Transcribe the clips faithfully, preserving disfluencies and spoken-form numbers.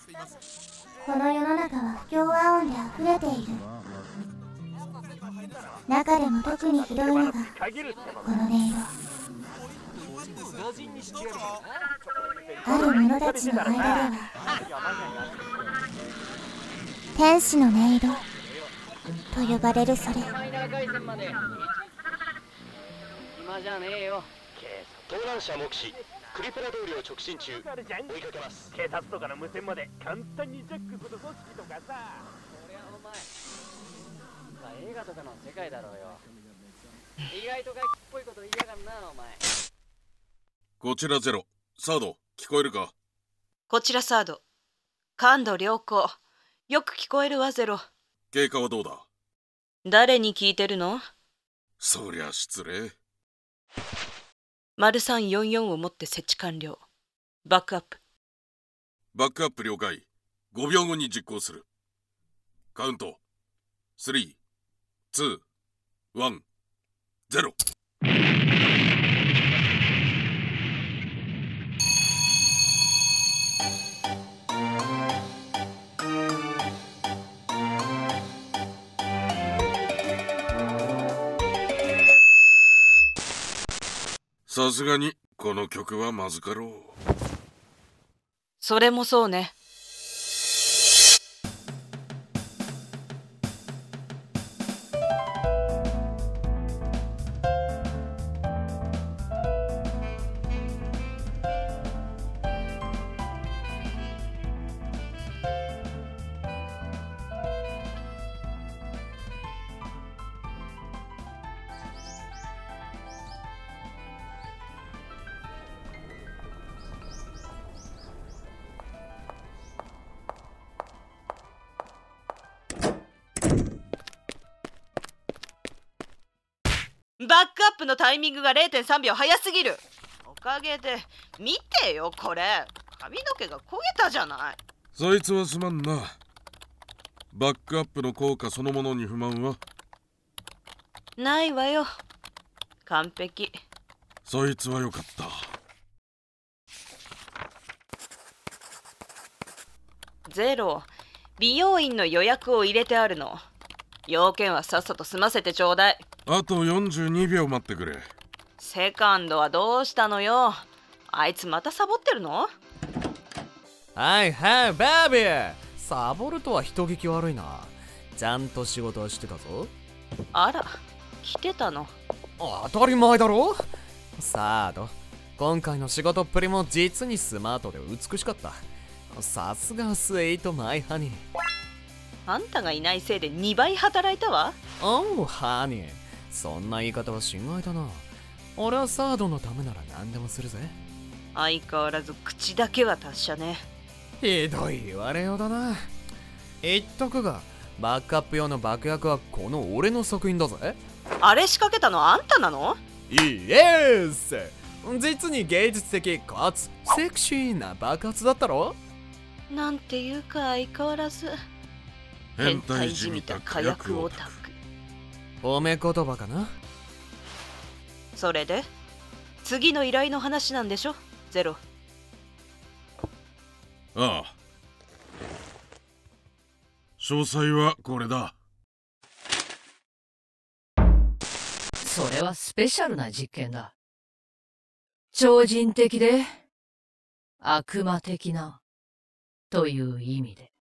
この世の中は不協和音で溢れている。中でも特にひどいのがこの音色。ある者たちの間では天使の音色と呼ばれるそれ。 今じゃねえよ。 盗難車目視、クリプラ通りを直進中。追いかけます。 警察とかの無線まで簡単にジャックする組織とかさ。 そりゃお前映画とかの世界だろうよ。意外とガキっぽいこと言いやがんなお前。 こちらゼロ、サード聞こえるか？ こちらサード、感度良好。よく聞こえるわゼロ。 経過はどうだ？ 誰に聞いてるの？ そりゃ失礼。 マルさんよんじゅうよんをもって設置完了。バックアップ。 バックアップ了解。ごびょうごに実行する。カウントスリー、ツー、ワン、ゼロ。さすがにこの曲はまずかろう。 それもそうね。バックアップのタイミングが れいてんさんびょう早すぎる。おかげで見てよ、これ髪の毛が焦げたじゃない。 そいつはすまんな。バックアップの効果そのものに不満はないわよ。完璧。 そいつはよかった。 ゼロ、美容院の予約を入れてあるの。要件はさっさと済ませてちょうだい。 あとよんじゅうにびょう待ってくれ。 セカンドはどうしたのよ。あいつまたサボってるの？ はいはいベイビー、サボるとは人聞き悪いな。ちゃんと仕事はしてたぞ。 あら、来てたの？ 当たり前だろ。サード、今回の仕事っぷりも実にスマートで美しかった。さすがスイートマイハニー。 あんたがいないせいでにばい働いたわ。 おうハニー、そんな言い方は心外だな。俺はサードのためなら何でもするぜ。 相変わらず口だけは達者ね。 ひどい言われようだな。言っとくが、バックアップ用の爆薬はこの俺の作品だぜ。 あれ仕掛けたのあんたなの？ イエス、実に芸術的かつセクシーな爆発だったろ。 なんていうか相変わらず変態じみた火薬オタク。 褒め言葉かな。 それで次の依頼の話なんでしょゼロ。 ああ、詳細はこれだ。 それはスペシャルな実験だ。超人的で悪魔的なという意味で。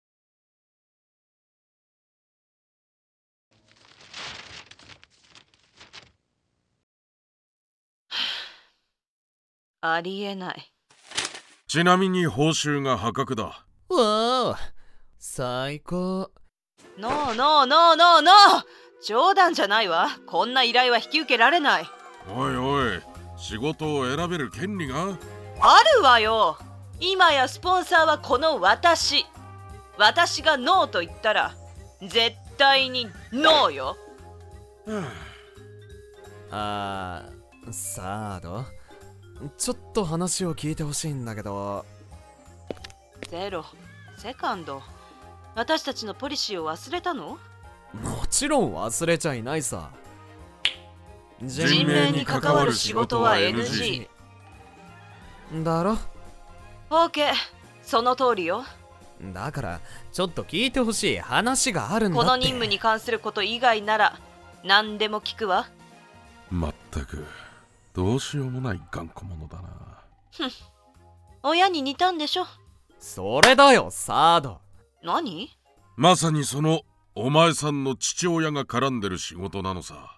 ありえない。 ちなみに報酬が破格だ。 わあ、最高。 ノーノーノーノーノー、冗談じゃないわ。こんな依頼は引き受けられない。 おいおい、仕事を選べる権利があるわよ。今やスポンサーはこの私。私がノーと言ったら絶対にノーよ。 あー、サード、ちょっと話を聞いてほしいんだけど。 ゼロ、セカンド、私たちのポリシーを忘れたの？ もちろん忘れちゃいないさ。 人命に関わる仕事は エヌジーだろ。 オーケー、その通りよ。 だからちょっと聞いてほしい話があるんだって。 この任務に関すること以外なら何でも聞くわ。 まったくどうしようもない頑固者だな。 ふん、親に似たんでしょ。 それだよサード。 何？ まさにそのお前さんの父親が絡んでる仕事なのさ。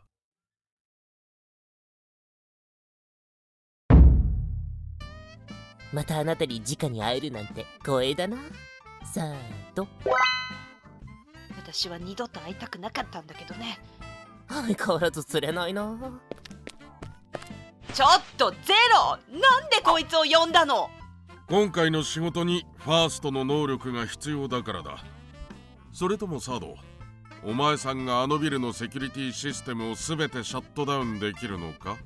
またあなたに直に会えるなんて光栄だな。さーと。 私は二度と会いたくなかったんだけどね。 相変わらず釣れないな。 ちょっとゼロ！なんでこいつを呼んだの？ 今回の仕事にファーストの能力が必要だからだ。それともサード、お前さんがあのビルのセキュリティシステムを全てシャットダウンできるのか？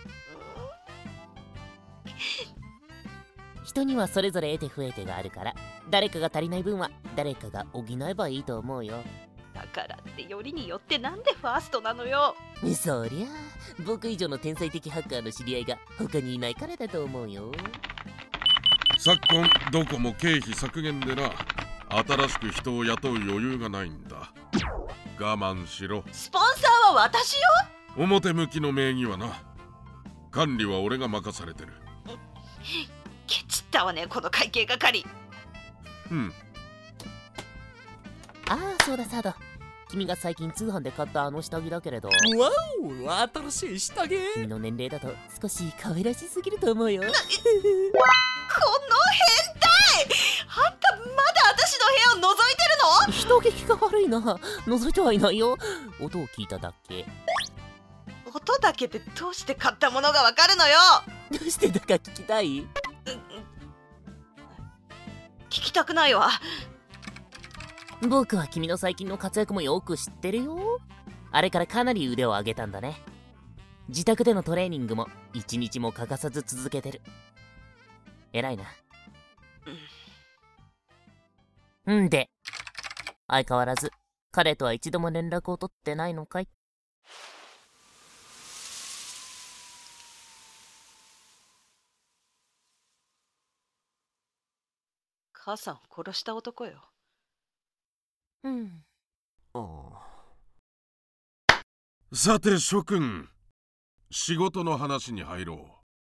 人にはそれぞれ得手不得手があるから、誰かが足りない分は誰かが補えばいいと思うよ。 だからってよりによってなんでファーストなのよ。 そりゃあ僕以上の天才的ハッカーの知り合いが他にいないからだと思うよ。 昨今どこも経費削減でな、新しく人を雇う余裕がないんだ。我慢しろ。 スポンサーは私よ。 表向きの名義はな、管理は俺が任されてる。 ケチったわねこの会計係。 うん。 ああそうだサード、君が最近通販で買ったあの下着だけれど。 わお、新しい下着。 君の年齢だと少し可愛らしすぎると思うよ。この変態！あんたまだ私の部屋を覗いてるの？ 人聞きが悪いな。覗いてはいないよ。音を聞いただけ。 音だけでどうして買ったものがわかるのよ。 どうしてだか聞きたい？ 聞きたくないわ。 僕は君の最近の活躍もよく知ってるよ。あれからかなり腕を上げたんだね。自宅でのトレーニングも一日も欠かさず続けてる。偉いな。んで、相変わらず彼とは一度も連絡を取ってないのかい？ 母さんを殺した男よ。 うん。 さて諸君、仕事の話に入ろう。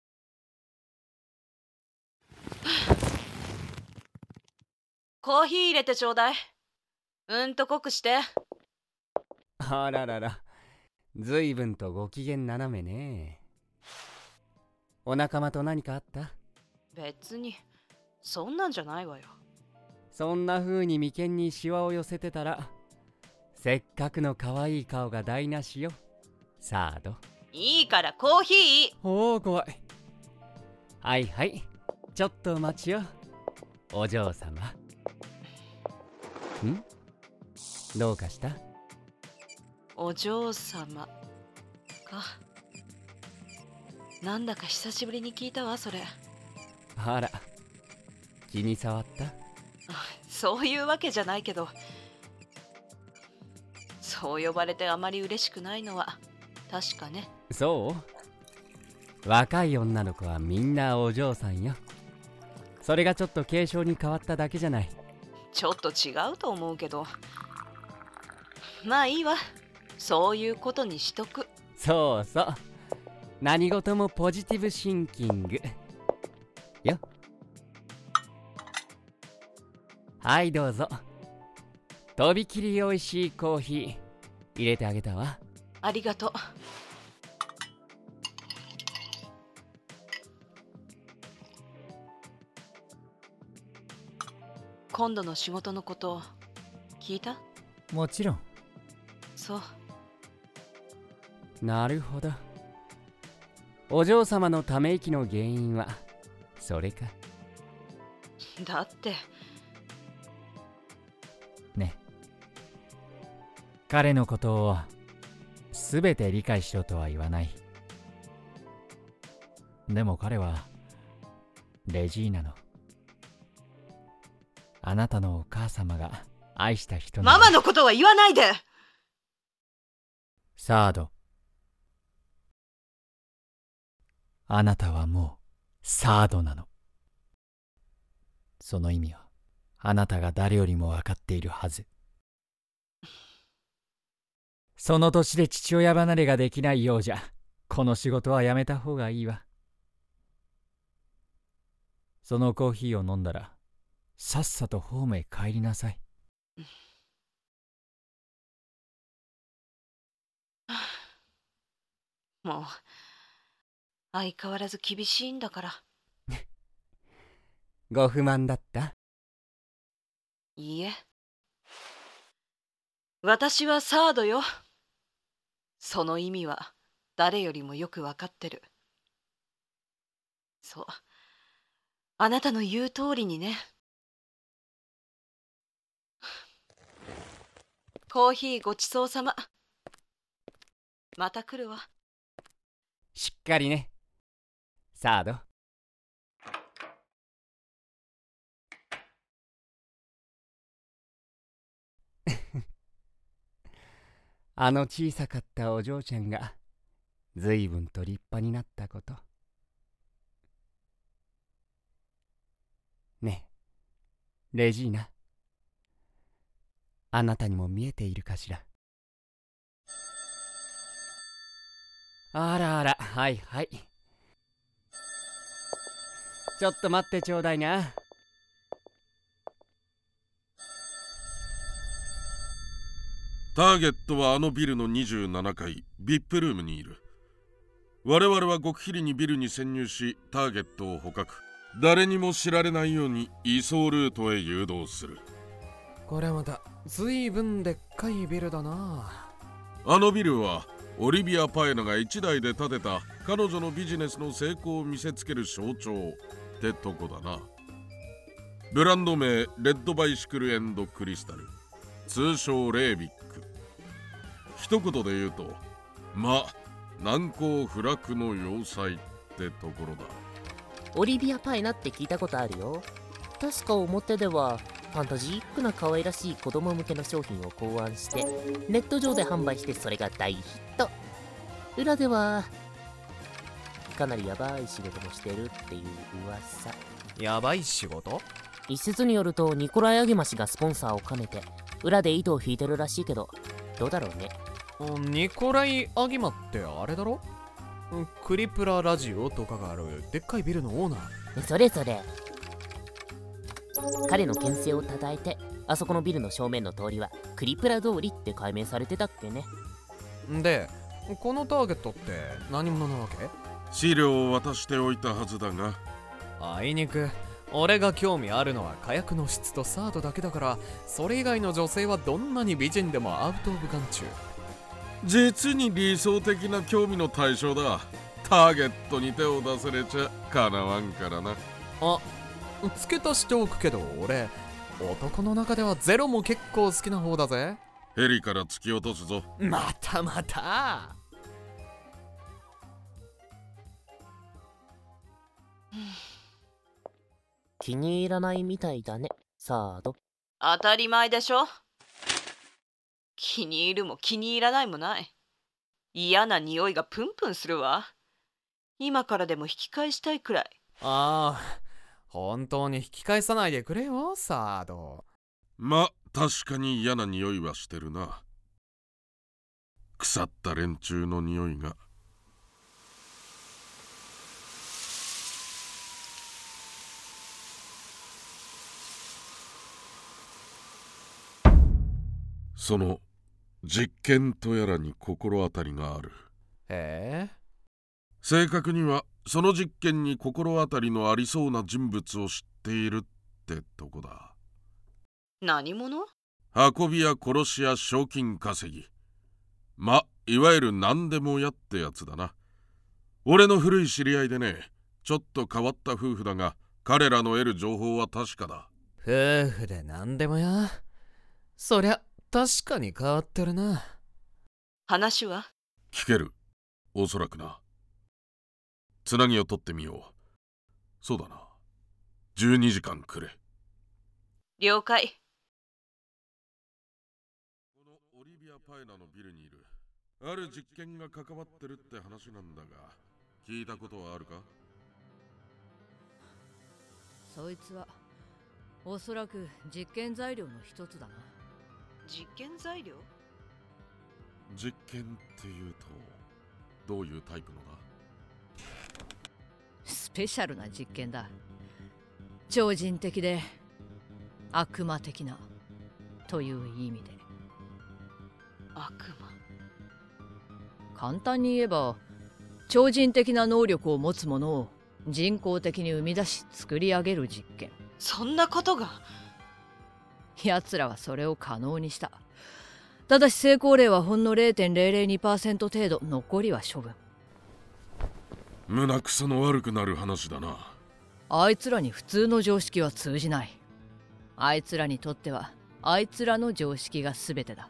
コーヒー入れてちょうだい。うんと濃くして。 あららら、ずいぶんとご機嫌斜めね。お仲間と何かあった？ 別にそんなんじゃないわよ。 そんな風に眉間にシワを寄せてたら、せっかくの可愛い顔が台無しよ、サード。 いいからコーヒー。 おお怖い。はいはい、ちょっとお待ちよ、お嬢様。ん？どうかした？ お嬢様か。なんだか久しぶりに聞いたわそれ。 あら、気に障った？ そういうわけじゃないけど、そう呼ばれてあまり嬉しくないのは確かね。 そう？若い女の子はみんなお嬢さんよ。それがちょっと継承に変わっただけじゃない。 ちょっと違うと思うけど、まあいいわ、そういうことにしとく。 そうそう、何事もポジティブシンキングよ。はいどうぞ。とびきりおいしいコーヒー入れてあげたわ。 ありがとう。今度の仕事のこと聞いた？ もちろん。 そう。 なるほど。お嬢様のため息の原因はそれか。 だってね、彼のことを全て理解しろとは言わない。でも彼はレジーナの、あなたのお母様が愛した人なの。 ママのことは言わないで。 サード、あなたはもうサードなの。その意味はあなたが誰よりも分かっているはず。その年で父親離れができないようじゃ、この仕事はやめた方がいいわ。そのコーヒーを飲んだら、さっさとホームへ帰りなさい。 もう相変わらず厳しいんだから。 ご不満だった？ いいえ、私はサードよ。その意味は誰よりもよくわかってる。そう、あなたの言う通りにね。コーヒーごちそうさま。また来るわ。 しっかりね、サード。あの小さかったお嬢ちゃんがずいぶんと立派になったこと。ねえ、レジーナ、あなたにも見えているかしら。あらあら、はいはい。ちょっと待ってちょうだいな。 ターゲットはあのビルのにじゅうななかい ブイアイピー ルームにいる。我々は極秘裏にビルに潜入し、ターゲットを捕獲。誰にも知られないように移送ルートへ誘導する。 これまたずいぶんでっかいビルだな。 あのビルはオリビア・パエナが一代で建てた彼女のビジネスの成功を見せつける象徴ってとこだな。ブランド名レッドバイシクルエンドクリスタル、通称レービック。一言で言うと、ま、難攻不落の要塞ってところだ。 オリビア・パイナって聞いたことあるよ。確か表ではファンタジックな可愛らしい子供向けの商品を考案してネット上で販売して、それが大ヒット。裏ではかなりヤバい仕事もしてるっていう噂。 やばい仕事？ 一説によるとニコライ・アゲマ氏がスポンサーを兼ねて裏で糸を引いてるらしいけど、どうだろうね。 ニコライ・アギマってあれだろ？クリプララジオとかがあるでっかいビルのオーナー。 それそれ。彼の牽制をたたえて、あそこのビルの正面の通りはクリプラ通りって改名されてたっけね。 で、このターゲットって何者なわけ？ 資料を渡しておいたはずだが。 あいにく俺が興味あるのは火薬の質とサードだけだから、それ以外の女性はどんなに美人でもアウトオブ眼中。 実に理想的な興味の対象だ。ターゲットに手を出されちゃかなわんからな。 あ、付け足しておくけど、俺男の中ではゼロも結構好きな方だぜ。 ヘリから突き落とすぞ。 またまた。 気に入らないみたいだね、サード。 当たり前でしょ。気に入るも気に入らないもない。嫌な匂いがプンプンするわ。今からでも引き返したいくらい。 ああ、本当に引き返さないでくれよ、サード。 ま、確かに嫌な匂いはしてるな。腐った連中の匂いが。その実験とやらに心当たりがある。 へえ。 正確にはその実験に心当たりのありそうな人物を知っているってとこだ。 何者？ 運びや殺しや賞金稼ぎ。ま、いわゆる何でもやってやつだな。俺の古い知り合いでね、ちょっと変わった夫婦だが、彼らの得る情報は確かだ。 夫婦で何でもや。そりゃ確かに変わってるな。 話は？ 聞ける。おそらくな。つなぎを取ってみよう。そうだな。じゅうにじかんくれ。 了解。 このオリビア・パイナのビルにいるある実験が関わってるって話なんだが、聞いたことはあるか？ そいつはおそらく実験材料の一つだな。 実験材料？ 実験っていうとどういうタイプのだ？ スペシャルな実験だ。超人的で悪魔的なという意味で。 悪魔？ 簡単に言えば超人的な能力を持つものを人工的に生み出し作り上げる実験。 そんなことが？ 奴らはそれを可能にした。ただし成功例はほんの ゼロてんゼロゼロにパーセント 程度、残りは処分。 胸くその悪くなる話だな。 あいつらに普通の常識は通じない。あいつらにとってはあいつらの常識が全てだ。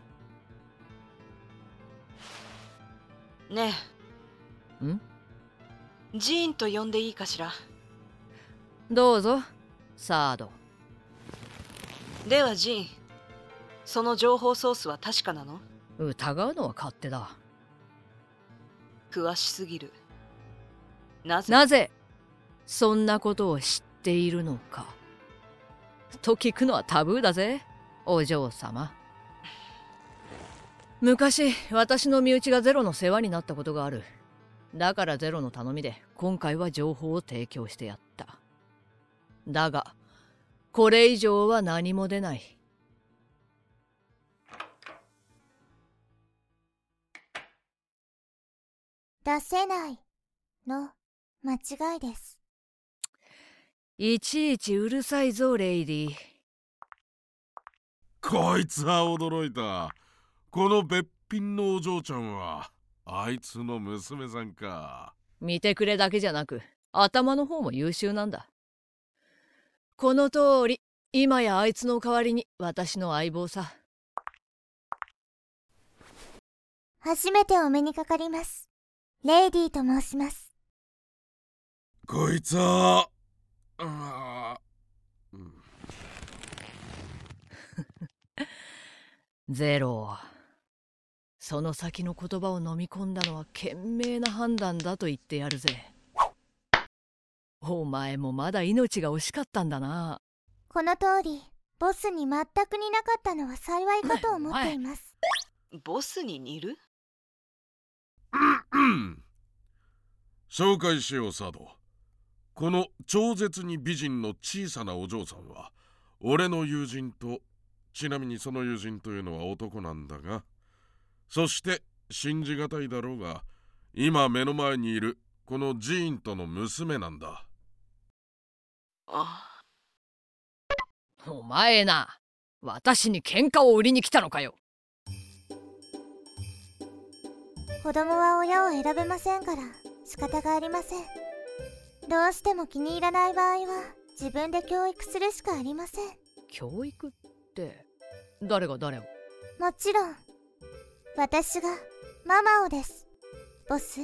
ねえ。ん？ ジーンと呼んでいいかしら？ どうぞ、サード。 ではジーン、その情報ソースは確かなの？ 疑うのは勝手だ。 詳しすぎる。なぜ？ なぜそんなことを知っているのかと聞くのはタブーだぜ、お嬢様。昔私の身内がゼロの世話になったことがある。だからゼロの頼みで今回は情報を提供してやった。だがこれ以上は何も出ない。 出せないの間違いです。 いちいちうるさいぞレイディー。 こいつは驚いた。このべっぴんのお嬢ちゃんはあいつの娘さんか。 見てくれだけじゃなく頭の方も優秀なんだ。この通り今やあいつの代わりに私の相棒さ。 初めてお目にかかります。レイディーと申します。 こいつはあ、うん、 ゼロ。その先の言葉を飲み込んだのは賢明な判断だと言ってやるぜ。お前もまだ命が惜しかったんだな。 この通りボスに全く似なかったのは幸いかと思っています。 ボスに似る？ 紹介しよう、サド。この超絶に美人の小さなお嬢さんは俺の友人と、ちなみにその友人というのは男なんだが、そして信じがたいだろうが今目の前にいるこのジーンとの娘なんだ。 あ、 お前な、私に喧嘩を売りに来たのかよ。 子供は親を選べませんから仕方がありません。どうしても気に入らない場合は自分で教育するしかありません。 教育って誰が誰を？ もちろん私がママをです、ボス。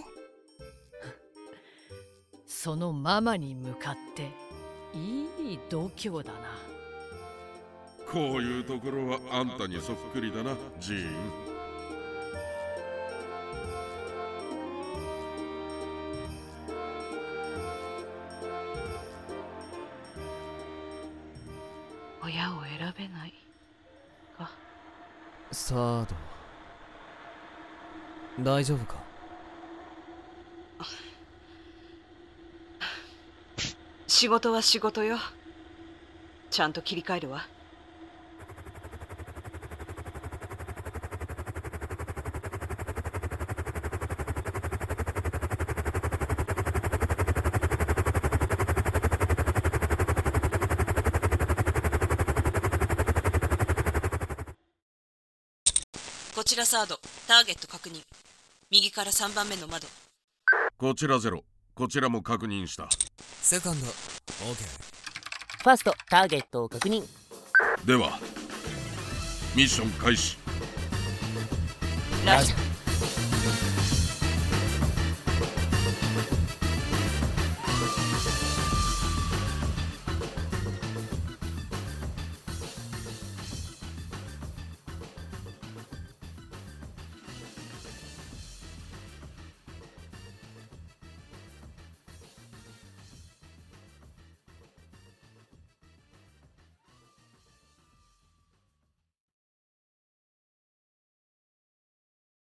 そのママに向かっていい度胸だな。 こういうところはあんたにそっくりだな、ジーン。 親を選べないか。 サード、大丈夫か？ 仕事は仕事よ。ちゃんと切り替えるわ。こちらサード、ターゲット確認。右からさんばんめの窓。 こちらゼロ、こちらも確認した。 セカンド、オーケー。 ファースト、ターゲットを確認。 ではミッション開始。 ラジャー。